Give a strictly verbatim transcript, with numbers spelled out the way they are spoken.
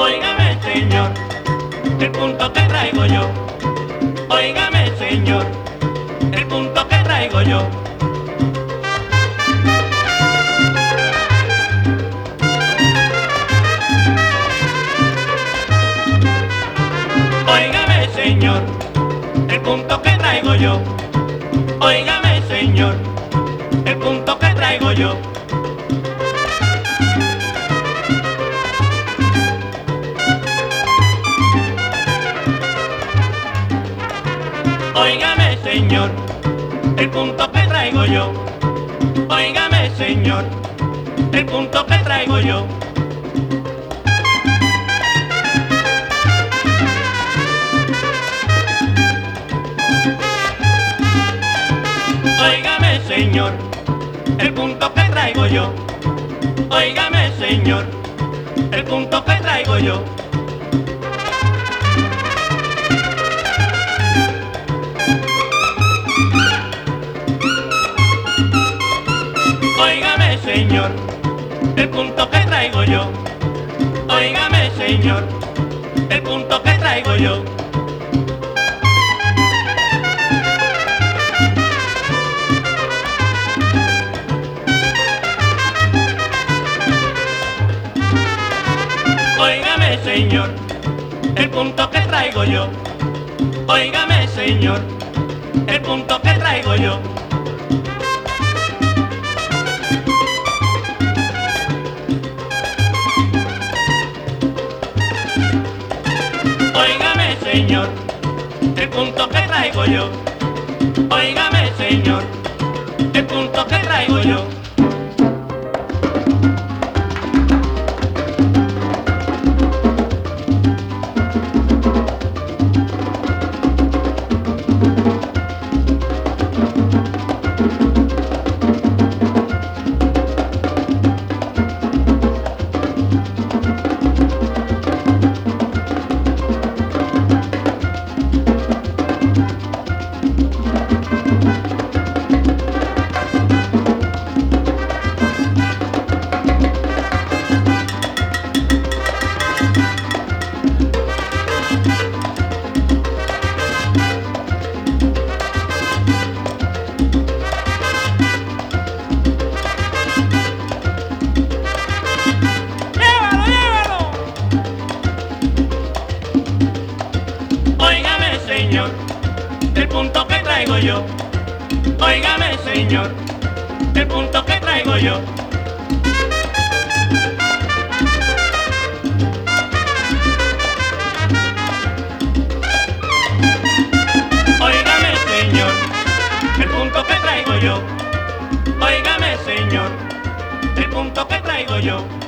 Óigame, señor, el punto que traigo yo. Óigame, señor, el punto que traigo yo. Óigame, señor, el punto que traigo yo. Óigame, señor, el punto que traigo yo. Óigame, señor, el punto que traigo yo. Óigame, señor, el punto que traigo yo. Óigame, señor, el punto que traigo yo. Óigame, señor, el punto que traigo yo. Óigame, señor, el punto que traigo yo. Óigame, señor, el punto que traigo yo. Óigame, señor, el punto que traigo yo. Óigame, señor, el punto que traigo yo. Óigame, señor, el punto que traigo yo. Óigame, señor, el punto que traigo yo. Señor, el punto que traigo yo. Óigame, señor, el punto que traigo yo. Óigame, señor, el punto que traigo yo. Óigame, señor, el punto que traigo yo.